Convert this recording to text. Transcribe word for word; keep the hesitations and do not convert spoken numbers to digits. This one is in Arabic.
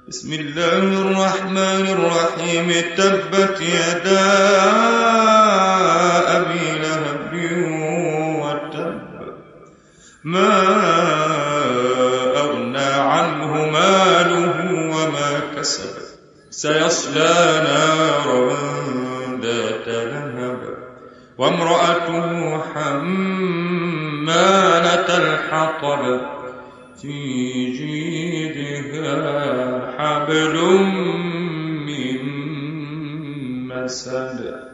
بسم الله الرحمن الرحيم. تبت يدا أبي لهب وتب، ما أغنى عنه ماله وما كسب، سيصلى نارا ذات لهب وامرأته حمالة الحطب في جيدها حبل من مسد.